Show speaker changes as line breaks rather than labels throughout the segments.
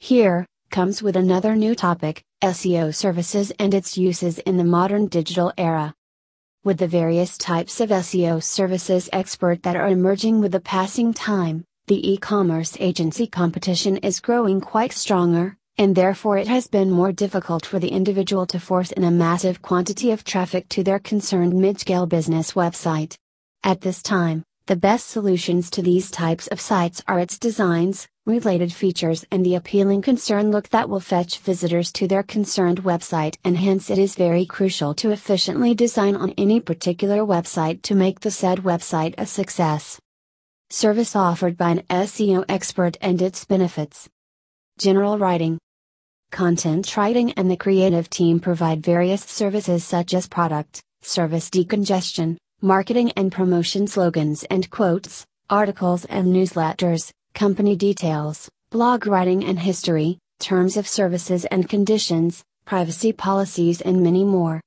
Here comes with another new topic: SEO services and its uses in the modern digital era. With the various types of SEO services expert that are emerging with the passing time, the e-commerce agency competition is growing quite stronger, and therefore it has been more difficult for the individual to force in a massive quantity of traffic to their concerned mid-scale business website. At this time, the best solutions to these types of sites are its designs, related features, and the appealing concern look that will fetch visitors to their concerned website, and hence it is very crucial to efficiently design on any particular website to make the said website a success. Service offered by an SEO expert and its benefits. General writing. Content writing and the creative team provide various services such as product, service decongestion, marketing and promotion slogans and quotes, articles and newsletters, company details, blog writing and history, terms of services and conditions, privacy policies, and many more.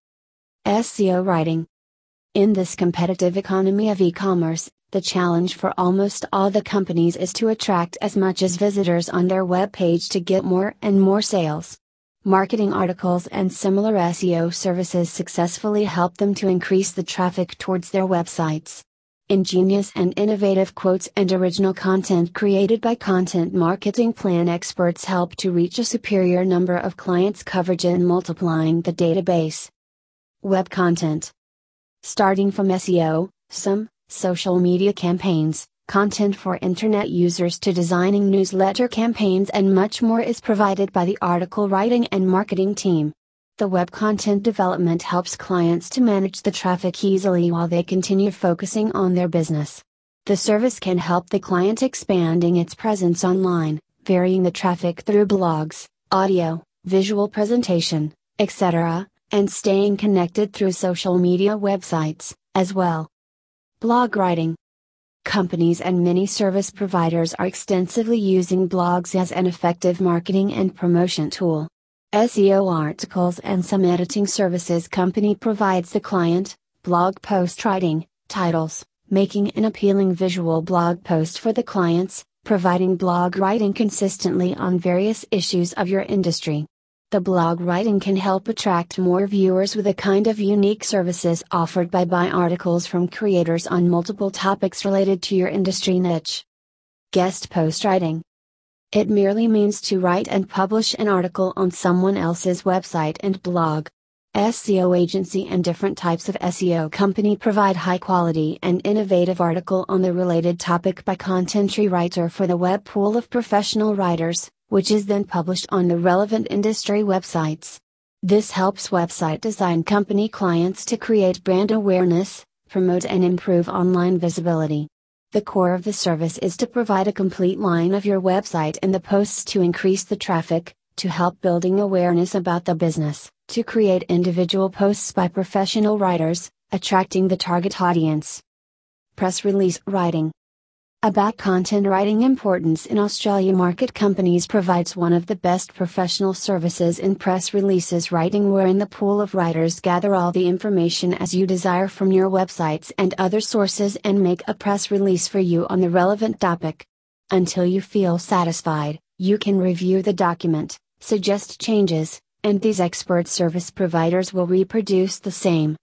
SEO writing. In this competitive economy of e-commerce, the challenge for almost all the companies is to attract as much as visitors on their web page to get more and more sales. Marketing articles and similar SEO services successfully help them to increase the traffic towards their websites. Ingenious and innovative quotes and original content created by content marketing plan experts help to reach a superior number of clients' coverage in multiplying the database. Web content. Starting from SEO, some social media campaigns, content for internet users to designing newsletter campaigns and much more is provided by the article writing and marketing team. The web content development helps clients to manage the traffic easily while they continue focusing on their business. The service can help the client expanding its presence online, varying the traffic through blogs, audio, visual presentation, etc., and staying connected through social media websites, as well. Blog writing. Companies and many service providers are extensively using blogs as an effective marketing and promotion tool. SEO articles and some editing services company provides the client, blog post writing, titles, making an appealing visual blog post for the clients, providing blog writing consistently on various issues of your industry. The blog writing can help attract more viewers with a kind of unique services offered by articles from creators on multiple topics related to your industry niche. Guest post writing. It merely means to write and publish an article on someone else's website and blog. SEO agency and different types of SEO company provide high quality and innovative article on the related topic by content writer for the web pool of professional writers, which is then published on the relevant industry websites. This helps website design company clients to create brand awareness, promote and improve online visibility. The core of the service is to provide a complete line of your website and the posts to increase the traffic, to help building awareness about the business, to create individual posts by professional writers, attracting the target audience. Press release writing. About content writing importance in Australia, market companies provides one of the best professional services in press releases writing, wherein the pool of writers gather all the information as you desire from your websites and other sources and make a press release for you on the relevant topic. Until you feel satisfied, you can review the document, suggest changes, and these expert service providers will reproduce the same.